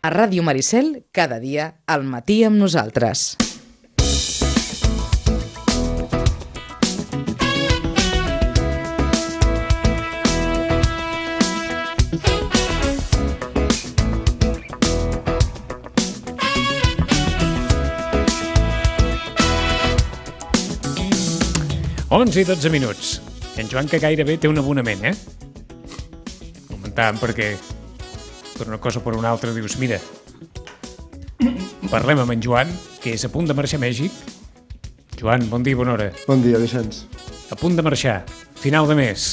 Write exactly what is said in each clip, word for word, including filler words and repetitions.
A Ràdio Maricel, cada dia, al matí amb nosaltres. onze i dotze minuts. En Joan, que gairebé té un abonament, eh? Comentàvem perquè per una cosa o per una altra dius, mira, parlem amb en Joan, que és a punt de marxar a Mèxic. Joan, bon dia i bona hora. Bon dia, Vicenç. A punt de marxar, final de mes.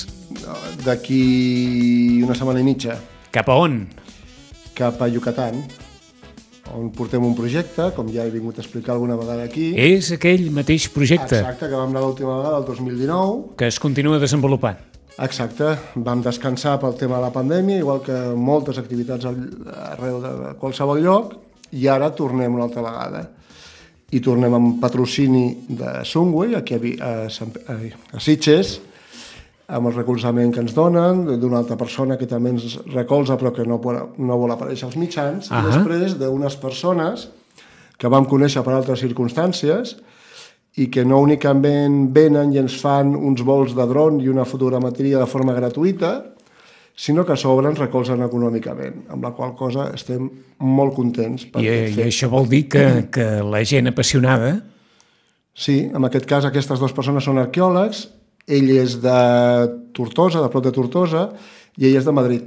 D'aquí una setmana i mitja. Cap a on? Cap a Yucatán, on portem un projecte, com ja he vingut a explicar alguna vegada aquí. És aquell mateix projecte. Exacte, que vam anar l'última vegada, el dos mil dinou. Que es continua desenvolupant. Exacte, vam descansar pel tema de la pandèmia, igual que moltes activitats arreu de qualsevol lloc, i ara tornem una altra vegada. I tornem amb patrocini de Sunway, aquí a, a, a Sitges, amb el recolzament que ens donen, d'una altra persona que també ens recolza però que no, no vol aparèixer als mitjans, uh-huh. I després d'unes persones que vam conèixer per altres circumstàncies i que no únicament venen i ens fan uns vols de dron i una fotogrametria de forma gratuïta, sinó que a sobre ens recolzen econòmicament, amb la qual cosa estem molt contents. I, i això vol dir que, que la gent apassionada... Sí, en aquest cas aquestes dues persones són arqueòlegs. Ell és de Tortosa, de prop de Tortosa, i ell és de Madrid.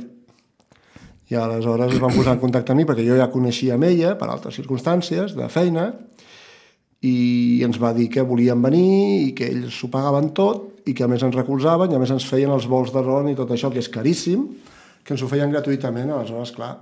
I aleshores es van posar en contacte amb mi, perquè jo ja coneixia amb ella, per altres circumstàncies, de feina, i ens va dir que volien venir, i que ells s'ho pagaven tot, i que a més ens recolzaven, i a més ens feien els vols de dron i tot això, que és caríssim, que ens ho feien gratuïtament. Aleshores, clar,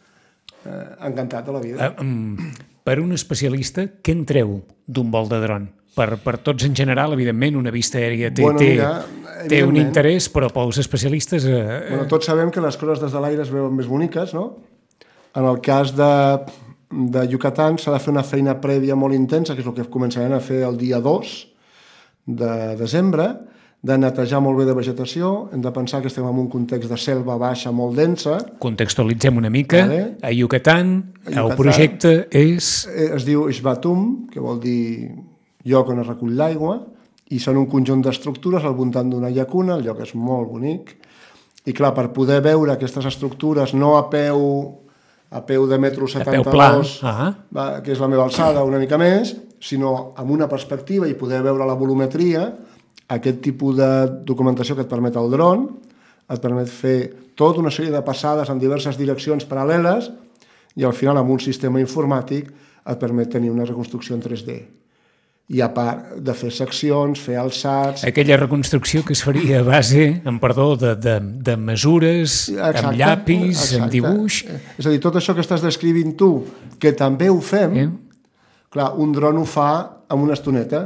eh, encantat de la vida. Uh, um, per un especialista, què en treu d'un vol de dron? Per, per tots en general, evidentment, una vista aèria té, bueno, mira, té un interès, però pels especialistes... Eh, eh... Bueno, tots sabem que les coses des de l'aire es veuen més boniques, no? En el cas de, de Yucatán s'ha de fer una feina prèvia molt intensa, que és el que començarem a fer el dia dos de desembre, de netejar molt bé de vegetació. Hem de pensar que estem en un context de selva baixa molt densa. Contextualitzem una mica. Vale. A Yucatán, a Yucatán, el projecte és... Es diu Xbatum, que vol dir lloc on es recull l'aigua, i són un conjunt d'estructures al voltant d'una llacuna. El lloc és molt bonic, i clar, per poder veure aquestes estructures no a peu, a peu de metro setanta-dos, uh-huh. va, que és la meva alçada, una mica més, sinó amb una perspectiva i poder veure la volumetria, aquest tipus de documentació que et permet el dron, et permet fer tota una sèrie de passades en diverses direccions paral·leles, i al final amb un sistema informàtic et permet tenir una reconstrucció en tres D. I a part de fer seccions, fer alçats... Aquella reconstrucció que es faria a base, amb perdó, de, de, de mesures, exacte, amb llapis, exacte. Amb dibuix... És a dir, tot això que estàs descrivint tu, que també ho fem, eh? Clar, un dron ho fa en una estoneta,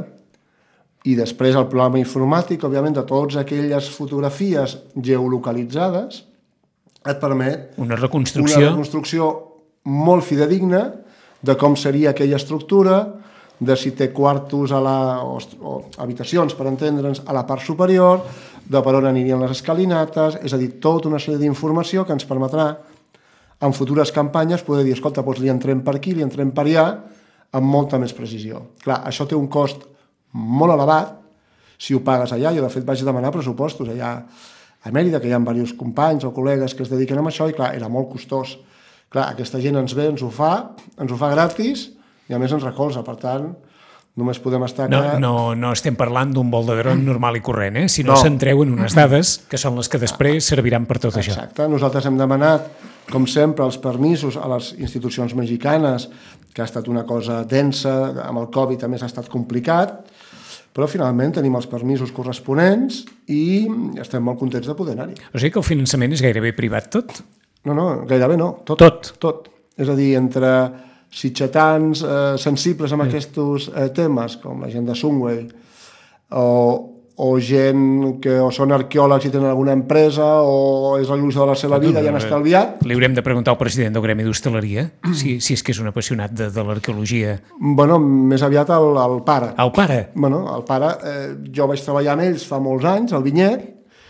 i després el programa informàtic, òbviament, de totes aquelles fotografies geolocalitzades, et permet... Una reconstrucció... Una reconstrucció molt fidedigna de com seria aquella estructura, de si té quartos a la, o, o habitacions, per entendre'ns, a la part superior, de per on anirien les escalinates, és a dir, tota una sèrie d'informació que ens permetrà en futures campanyes poder dir, escolta, doncs li entrem per aquí, li entrem per allà, amb molta més precisió. Clar, això té un cost molt elevat si ho pagues allà. Jo, de fet, vaig demanar pressupostos allà a Mèrida, que hi ha diversos companys o col·legues que es dediquen a això, i clar, era molt costós. Clar, aquesta gent ens ve, ens ho fa, ens ho fa gratis, i a més ens recolza, per tant, només podem estar... No, que... no, no estem parlant d'un vol de dron normal i corrent, eh? sinó no. S'entreu en unes dades que són les que després serviran per tot Exacte. Això. Exacte, nosaltres hem demanat, com sempre, els permisos a les institucions mexicanes, que ha estat una cosa densa, amb el Covid també ha estat complicat, però finalment tenim els permisos corresponents i estem molt contents de poder anar-hi. O sigui que el finançament és gairebé privat tot? No, no, gairebé no. Tot. Tot? Tot. És a dir, entre... sitgetans eh, sensibles amb aquests eh, temes, com la gent de Sunway, o, o gent que o són arqueòlegs i tenen alguna empresa, o és l'il·lusió de la seva vida i han estalviat. Li haurem de preguntar al president del Gremi d'Hostaleria si, si és que és un apassionat de, de l'arqueologia. Bueno, més aviat el, el pare. El pare? Bueno, el pare, eh, jo vaig treballar amb ells fa molts anys, al Vinyet,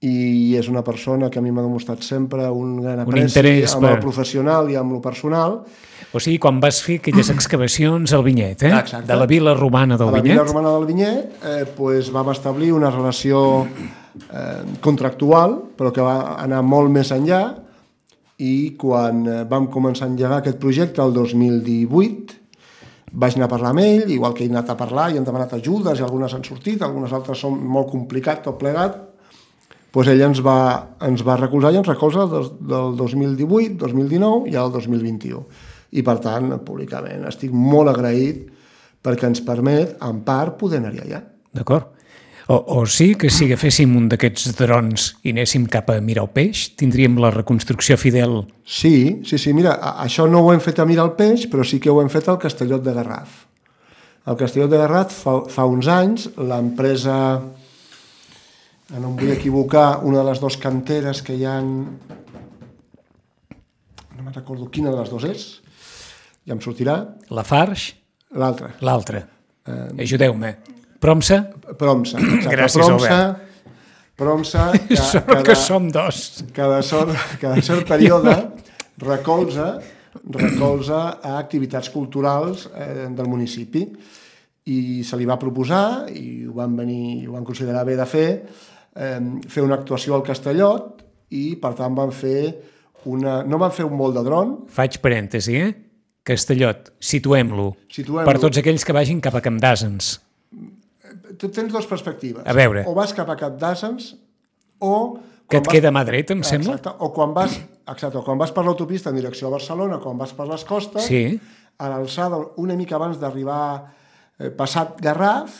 i és una persona que a mi m'ha demostrat sempre un gran Un apreci interès amb per- el professional i amb el personal. O sigui, quan vas fer aquelles excavacions al Vinyet, eh? Exacte. De la vila romana del A la Vinyet. Vila Romana del Vinyet eh, pues, vam establir una relació eh, contractual, però que va anar molt més enllà, i quan eh, vam començar a engegar aquest projecte el dos mil divuit, vaig anar a parlar amb ell, igual que he anat a parlar i hem demanat ajudes, i algunes han sortit, algunes altres són molt complicat, tot plegat, doncs ell ens va, ens va recolzar i ens recolza del, del dos mil divuit, dos mil dinou i el dos mil vint-i-u. I per tant, públicament, estic molt agraït perquè ens permet, en part, poder anar-hi allà. D'acord. O, o sí que si agaféssim un d'aquests drons i anéssim cap a mirar el peix, tindríem la reconstrucció fidel. Sí, sí, sí, mira, a- això no ho hem fet a mirar el peix, però sí que ho hem fet al Castellot de Garraf. Al Castellot de Garraf fa, fa uns anys l'empresa, no em vull equivocar, una de les dues canteres que hi ha, no me'n recordo quina de les dues és, ja em sortirà, La Farx, l'altra. l'altra. Ajudeu-me. Promsa? Promsa. Exacte. Gràcies, Promsa, Promsa, que, Sort cada, que som dos. cada, cert, cada cert període recolza, recolza a activitats culturals eh, del municipi, i se li va proposar, i ho van venir, ho van considerar bé de fer, eh, fer una actuació al Castellot, i per tant van fer una... no van fer un vol de dron. Faig parèntesi, eh? Castellot, situem-lo. Situem-lo. Per tots aquells que vagin cap a Camp d'Àsens. Tu tens dues perspectives. A veure. O vas cap a Cap d'Àsens, o... Que quan et queda a mà dreta, em sembla? Exacte, o quan vas, exacte, o quan vas per l'autopista en direcció a Barcelona, quan vas per les costes, Sí. a l'alçada, una mica abans d'arribar eh, passat Garraf,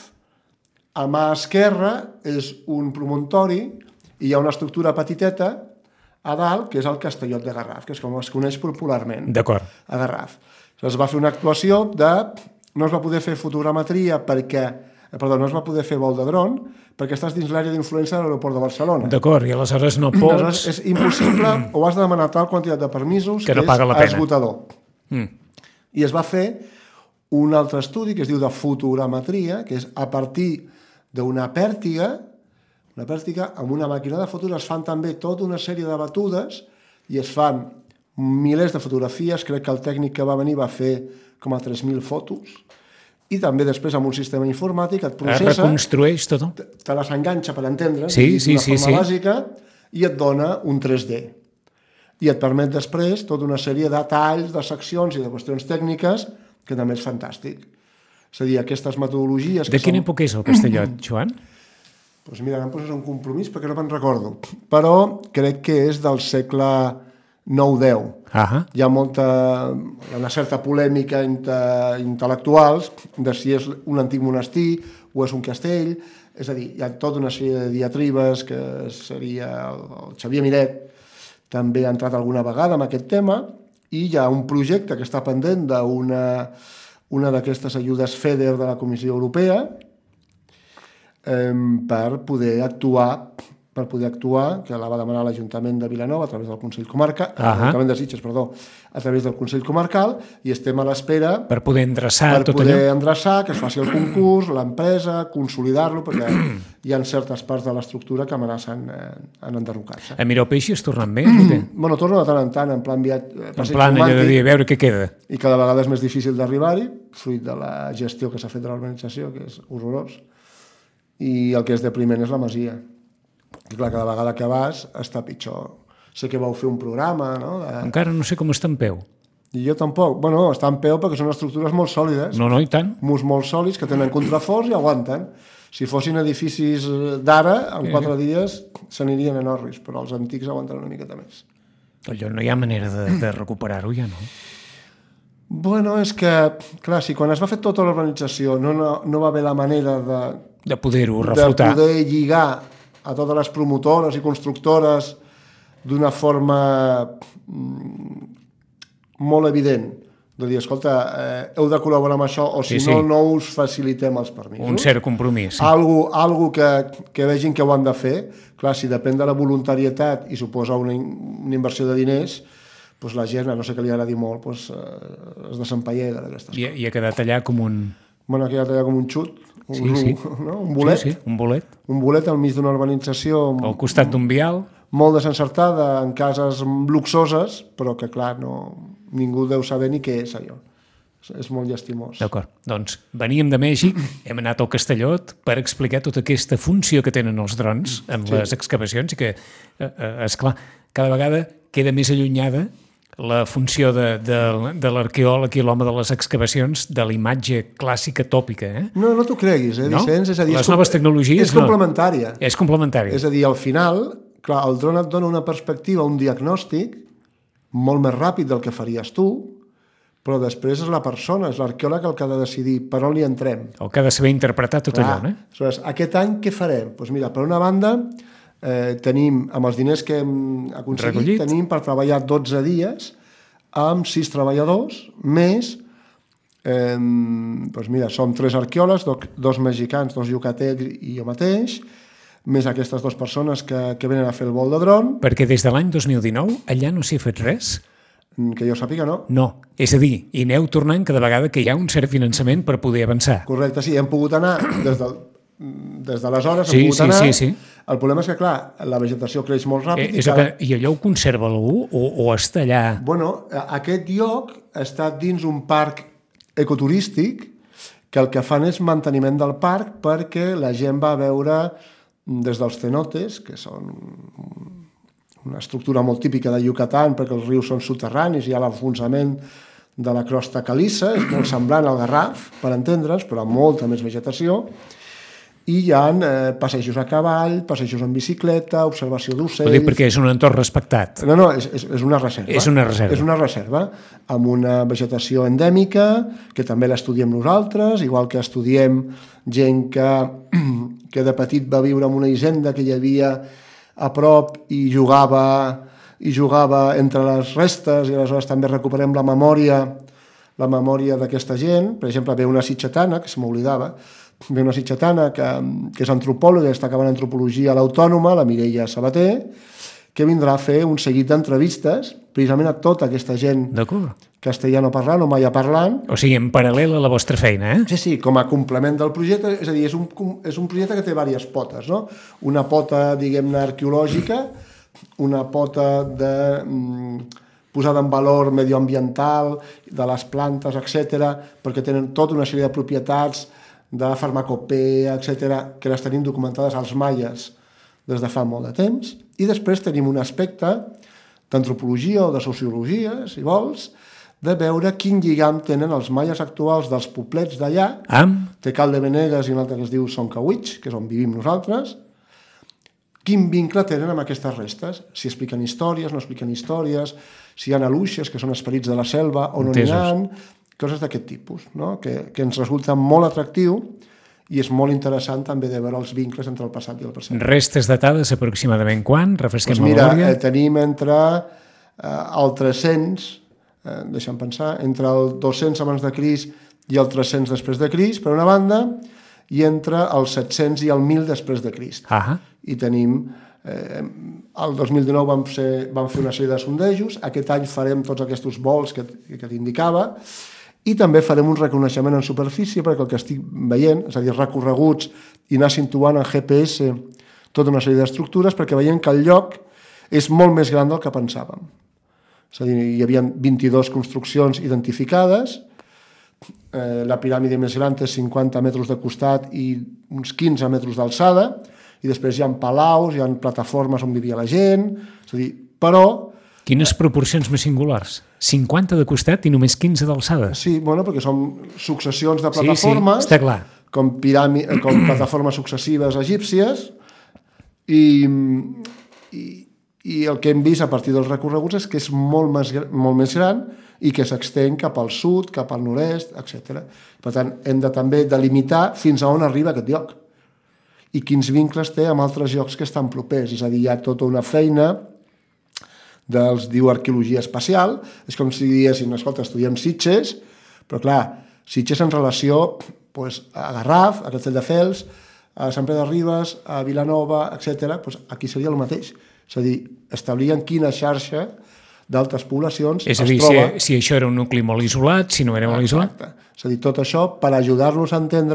a mà esquerra és un promontori i hi ha una estructura petiteta a dalt, que és el Castellot de Garraf, que és com es coneix popularment. D'acord. A Garraf. Es va fer una actuació de... no es va poder fer fotogrametria perquè... Perdó, no es va poder fer vol de dron perquè estàs dins l'àrea d'influència de l'aeroport de Barcelona. D'acord, i aleshores no Aleshores, pots... és impossible, o has de demanar tal quantitat de permisos Que no és paga la pena. esgotador. Mm. I es va fer un altre estudi que es diu de fotogrametria, que és a partir d'una pèrtiga, una pèrtiga amb una màquina de fotos es fan també tota una sèrie de batudes i es fan milers de fotografies, crec que el tècnic que va venir va fer com a tres mil fotos, i també després amb un sistema informàtic et Es processa, reconstrueix tot. te les enganxa per entendre, Sí, sí, d'una sí, forma sí. bàsica, i et dona un tres D. I et permet després tota una sèrie de talls, de seccions i de qüestions tècniques que també és fantàstic. És a dir, aquestes metodologies... De que quina són... època és el Castellot, Joan? Doncs mira, em poses un compromís perquè no me'n recordo. Però crec que és del segle nou deu. Ah, Hi ha molta, hi ha una certa polèmica entre intel·lectuals de si és un antic monestir o és un castell. És a dir, hi ha tota una sèrie de diatribes que seria el, el Xavier Miret també ha entrat alguna vegada en aquest tema, i hi ha un projecte que està pendent d'una una d'aquestes ajudes FEDER de la Comissió Europea eh, per poder actuar per poder actuar, que la va demanar l'Ajuntament de Vilanova a través del Consell Comarcal, Ah. l'Ajuntament de Sitges, perdó, a través del Consell Comarcal, i estem a l'espera per poder endreçar per tot poder allò. endreçar, que es faci el concurs, l'empresa, consolidar-lo, perquè hi ha certes parts de l'estructura que amenacen eh, en enderrocar-se. A mirar el peix i es tornen bé? o què? Bueno, torno de tant en tant, en plan viatge, eh, En passeig plan allò de romàntic, dir, a veure què queda. i cada vegada és més difícil d'arribar-hi, fruit de la gestió que s'ha fet de l'organització, que és horrorós, i el que és depriment és la masia. I clar, cada vegada que vas està pitjor. Sé que vau fer un programa, no? De... Encara no sé com està en peu. I jo tampoc. Bueno, està en peu perquè són estructures molt sòlides, No, no, i tant. murs molt sòlids que tenen contraforts i aguanten. Si fossin edificis d'ara, en quatre dies s'anirien en orris, però els antics aguanten una miqueta més. Allò no hi ha manera de, de recuperar-ho ja, no? Bueno, és que, clar, si quan es va fer tota l'organització no, no, no va haver la manera de, De poder-ho de reflotar. poder lligar a totes les promotores i constructores d'una forma mm, molt evident, de dir, escolta, eh, heu de col·laborar amb això, o si Sí, sí. no, no us facilitem els permisos. Un cert compromís. Sí. Algo, algo que, que vegin que ho han de fer. Clar, si depèn de la voluntarietat i suposa una, in- una inversió de diners, doncs la gent, a no sé què li agradi molt, doncs, eh, es desempallega d'aquestes I, coses. I ha quedat allà com un... Bueno, ha quedat allà com un xut, un, sí, sí. No? un bolet. Sí, sí, un bolet. Un bolet al mig d'una urbanització... Al costat d'un vial. Molt desencertada, en cases luxoses, però que, clar, no, ningú deu saber ni què és allò. És molt llastimós. D'acord. Doncs veníem de Mèxic, hem anat al Castellot per explicar tota aquesta funció que tenen els drons en sí. les excavacions i que, eh, esclar, cada vegada queda més allunyada la funció de, de, de l'arqueòleg i l'home de les excavacions de la imatge clàssica tòpica. Eh? No, no t'ho creguis, eh, Vicenç? No? És a dir, les és, noves tecnologies... És complementària. No. És complementària. És a dir, al final, clar, el dron et dona una perspectiva, un diagnòstic molt més ràpid del que faries tu, però després és la persona, és l'arqueòleg el que ha de decidir per on li entrem. El que ha de saber interpretar tot clar, allò, eh? Aleshores, aquest any què farem? Doncs mira, per una banda, eh, tenim, amb els diners que hem aconseguit, Recollit. tenim per treballar dotze dies amb sis treballadors, més, eh, doncs mira, som tres arqueòlegs, dos, dos mexicans, dos yucatecs i jo mateix, més aquestes dues persones que, que venen a fer el vol de dron. Perquè des de l'any dos mil dinou allà no s'hi ha fet res? Que jo sàpiga, no. No, és a dir, hi aneu tornant cada vegada que hi ha un cert finançament per poder avançar. Correcte, sí, hem pogut anar des del des d'aleshores sí, hem pogut sí, anar. Sí, sí. El problema és que, clar, la vegetació creix molt ràpid. Eh, i, cada... que... I allò ho conserva algú o, o està allà? Bueno, aquest lloc està dins un parc ecoturístic que el que fan és manteniment del parc perquè la gent va veure des dels cenotes, que són una estructura molt típica de Yucatán perquè els rius són soterranis, hi ha l'enfonsament de la crosta caliça, és molt semblant al Garraf, per entendre's, però amb molta més vegetació. I hi ha eh, passejos a cavall, passejos en bicicleta, observació d'ocells... Ho dic perquè és un entorn respectat. No, no, és, és, és una reserva. És una reserva. És una reserva, amb una vegetació endèmica, que també l'estudiem nosaltres, igual que estudiem gent que, que de petit va viure en una hisenda que hi havia a prop i jugava, i jugava entre les restes, i aleshores també recuperem la memòria, la memòria d'aquesta gent. Per exemple, ve una sitgetana, que se m'oblidava, ve una sitgetana que, que és antropòloga, està acabant antropologia a l'Autònoma, la Mireia Sabater, que vindrà a fer un seguit d'entrevistes precisament a tota aquesta gent castellano parlant o maia parlant. O sigui, en paral·lel a la vostra feina, eh? Sí, sí, com a complement del projecte, és a dir, és un, és un projecte que té diverses potes, no? Una pota, diguem-ne, arqueològica, una pota de mm, posada en valor medioambiental, de les plantes, etcètera, perquè tenen tota una sèrie de propietats de farmacopea, etcètera, que les tenim documentades als maies des de fa molt de temps. I després tenim un aspecte d'antropologia o de sociologia, si vols, de veure quin lligam tenen els maies actuals dels poblets d'allà, Amb? té Caldevenegas i un altre que es diu Soncawich, que és on vivim nosaltres, quin vincle tenen amb aquestes restes, si expliquen històries, no expliquen històries, si hi ha aluixes, que són esperits de la selva, o no n'hi ha, coses d'aquest tipus, no? que, que ens resulta molt atractiu i és molt interessant també de veure els vincles entre el passat i el present. Restes datades aproximadament quan? Refresquem pues mira, la memòria. Eh, tenim entre eh, el tres-cents, eh, deixa'm pensar, entre el dos-cents abans de Crist i el tres-cents després de Crist, per una banda, i entre el set-cents i el mil després de Crist. Ah. I tenim... Eh, el dos mil dinou vam, ser, vam fer una sèrie de sondejos, aquest any farem tots aquests vols que, que t'indicava, i també farem un reconeixement en superfície perquè el que estic veient, és a dir, recorreguts i anar situant en G P S tota una sèrie d'estructures perquè veiem que el lloc és molt més gran del que pensàvem. És a dir, hi havia vint-i-dues construccions identificades, eh, la piràmide més gran té cinquanta metres de costat i uns quinze metres d'alçada, i després hi ha palaus, hi ha plataformes on vivia la gent, és a dir, però... Quines proporcions més singulars? cinquanta de costat i només quinze d'alçada. Sí, bueno, perquè són successions de plataformes, sí, sí, està clar. Com, pirami... com plataformes successives egípcies, i, i, i el que hem vist a partir dels recorreguts és que és molt més, molt més gran i que s'extén cap al sud, cap al nord-est, etcètera. Per tant, hem de també delimitar fins a on arriba aquest lloc i quins vincles té amb altres llocs que estan propers. És a dir, hi ha tota una feina dels diu arqueologia espacial, és com si diguéssim, escolta, estudiem Sitges, però clar, Sitges en relació pues, a Garraf, a Castelldefels, a Sant Pere de Ribes, a Vilanova, etcètera, pues aquí seria el mateix. És a dir, establir en quina xarxa d'altres poblacions és a dir, es troba... si, si això era un nucli molt isolat, si no era molt isolat... Exacte. És a dir, tot això per ajudar-nos a entendre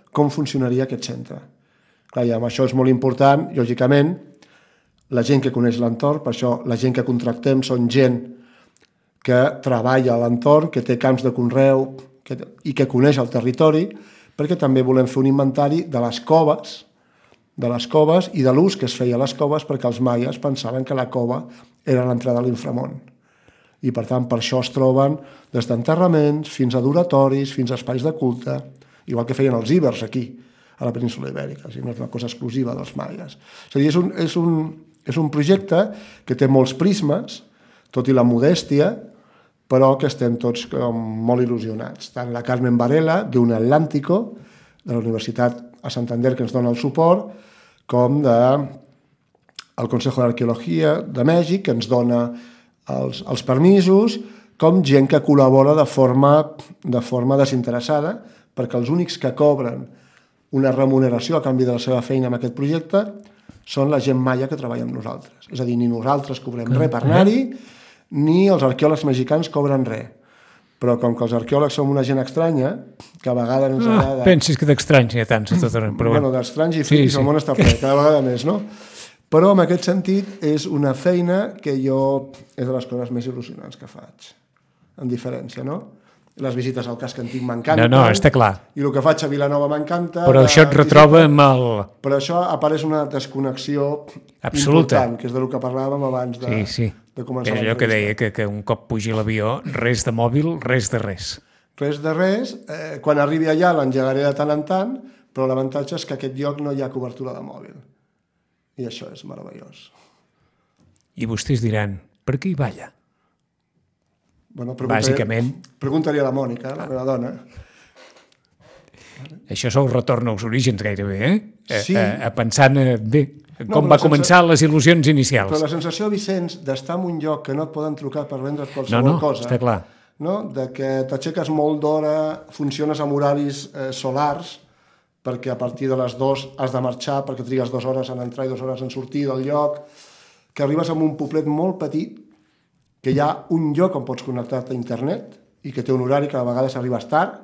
com funcionaria aquest centre. Clar, i amb això és molt important, lògicament, la gent que coneix l'entorn, per això la gent que contractem són gent que treballa a l'entorn, que té camps de conreu que, i que coneix el territori, perquè també volem fer un inventari de les coves, de les coves i de l'ús que es feia a les coves, perquè els maies pensaven que la cova era l'entrada a l'inframón. I per tant, per això es troben des d'enterraments fins a doratoris, fins a espais de culte, igual que feien els íbers aquí, a la península Ibèrica, o sigui, no és una cosa exclusiva dels maies. És a dir, és un, és un, és un projecte que té molts prismes, tot i la modèstia, però que estem tots com molt il·lusionats. Tant la Carmen Varela, d'un Atlántico, de la Universitat a Santander, que ens dona el suport, com de el Consejo d'Arqueologia de Mèxic, que ens dona els, els permisos, com gent que col·labora de forma, de forma desinteressada, perquè els únics que cobren una remuneració a canvi de la seva feina en aquest projecte són la gent maia que treballa amb nosaltres. És a dir, ni nosaltres cobrem res per anar-hi, ni els arqueòlegs mexicans cobren res. Però com que els arqueòlegs som una gent estranya, que a vegades ens Ah, agrada... pensis que d'estranys n'hi ha tants a tot arreu. Però Bueno, bueno. d'estranys i Sí, friquis, sí. el món està ple, cada vegada més, no? Però en aquest sentit és una feina que jo és de les coses més il·lusionants que faig, en diferència, no? Les visites al casc antic m'encanten. No, no, està clar. I el que faig a Vilanova m'encanta. Però això et retroba amb el... Però això apareix una desconnexió Absoluta. important, que és del que parlàvem abans de, Sí, sí. de començar És allò que l'entrevista. deia, que, que un cop pugi l'avió, res de mòbil, res de res. Res de res, eh, quan arribi allà l'engegaré de tant en tant, però l'avantatge és que a aquest lloc no hi ha cobertura de mòbil. I això és meravellós. I vostès diran, per què hi balla? Bueno, preguntaré, Bàsicament. Preguntaria a la Mònica, la meva dona. Això sou retorn als orígens gairebé, eh? A, Sí. a, a pensar en, bé, No, com però va sense- començar les il·lusions Però inicials. la sensació, Vicenç, d'estar en un lloc que no et poden trucar per vendre't No, qualsevol no, cosa, està clar. no? De que t'aixeques molt d'hora, funciones amb horaris eh, solars, perquè a partir de les dues has de marxar, perquè trigues dues hores en entrar i dues hores en sortir del lloc, que arribes a un poblet molt petit, que hi ha un lloc on pots connectar-te a internet i que té un horari que a vegades arribes tard,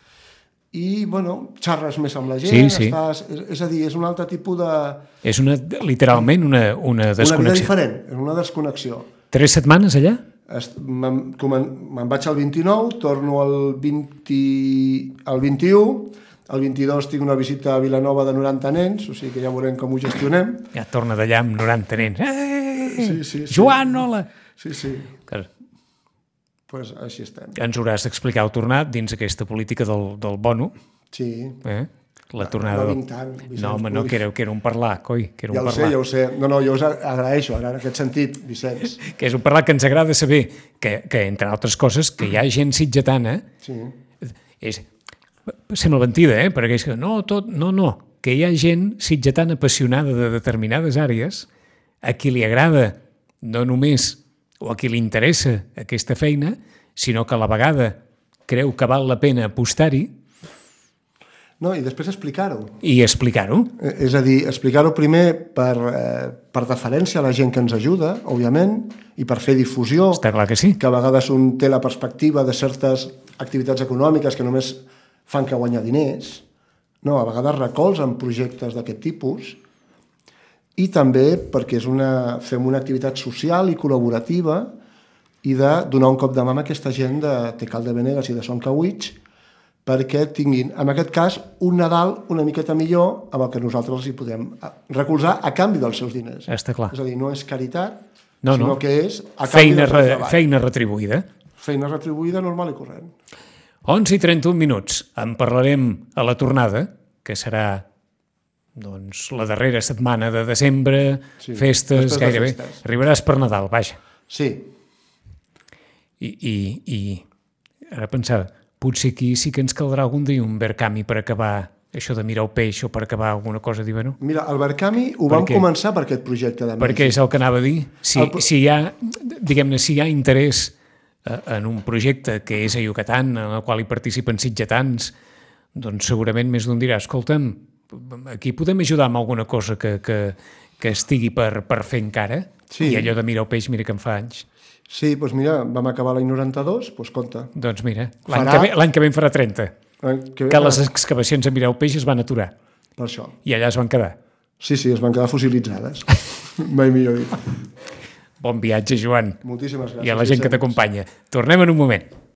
i, bueno, xarres més amb la gent, Sí, sí. estàs... És, és a dir, és un altre tipus de... És una, literalment una, una Una vida desconnexió. diferent, és una desconnexió. Tres setmanes allà? Est- Me'n comen- me'n vaig al vint-i-nou, torno al vint, al vint-i-u, al vint-i-dos tinc una visita a Vilanova de noranta nens, o sigui que ja veurem com ho gestionem. Ja torna d'allà amb noranta nens. Eh, Sí, sí, sí. Joan, hola! Sí, sí, Clar, pues així estem. ens hauràs d'explicar el tornat dins aquesta política del, del bono. Sí, Eh? La tornada... no del- vinc tant, Vicenç, No, home, no, vull que dir. era, que era un parlar, coi, que era ja un ho sé, parlar. ja ho sé. No, no, jo us agraeixo ara en aquest sentit, Vicenç. Que és un parlar que ens agrada saber que, que entre altres coses, que hi ha gent sitgetana, Sí, és, sembla mentida, eh? Perquè és que no, tot, no, no, que hi ha gent sitgetana apassionada de determinades àrees a qui li agrada no només o a qui li interessa aquesta feina, sinó que a la vegada creu que val la pena apostar-hi no, i després explicar-ho. i explicar-ho. Eh, És a dir, explicar-ho primer per, eh, per deferència a la gent que ens ajuda, òbviament, i per fer difusió, Està clar que sí. que a vegades un té la perspectiva de certes activitats econòmiques que només fan que guanyar diners, no, a vegades recolzen projectes d'aquest tipus, i també perquè és una, fem una activitat social i col·laborativa i de donar un cop de mà a aquesta gent de Tecal de Venegas i de Son Cauich perquè tinguin, en aquest cas, un Nadal una miqueta millor amb el que nosaltres els hi podem recolzar a canvi dels seus diners. Està clar. És a dir, no és caritat, No, sinó no. que és a canvi Feina, del seu re, treball. feina retribuïda. Feina retribuïda, normal i corrent. onze i trenta-un minuts. En parlarem a la tornada, que serà doncs, la darrera setmana de desembre, Sí, festes, després de gairebé. festes. Arribaràs per Nadal, vaja. Sí, I, i, i ara pensava, potser aquí sí que ens caldrà algun dia un Verkami per acabar això de mirar el peix o per acabar alguna cosa, dir, bueno, mira, el Verkami ho vam què? començar per aquest projecte de perquè és el que anava a dir. Si, El pro- si hi ha, diguem-ne, si hi ha interès eh, en un projecte que és a Yucatán, en el qual hi participen sitgetans, doncs segurament més d'un dirà, escolta'm, aquí podem ajudar amb alguna cosa que, que, que estigui per, per fer encara. Sí. I allò de mirar el peix, mira que en fa anys. Sí, doncs mira, vam acabar l'any noranta-dos, doncs compte. Doncs mira, l'any Farà- que, ve, l'any que ve en farà trenta. Eh, que, que les excavacions a Mireu Peix es van aturar. Per això. I allà es van quedar. Sí, sí, es van quedar fossilitzades. Mai millor dit. Bon viatge, Joan. Moltíssimes gràcies. I a la gent que t'acompanya. Tornem en un moment.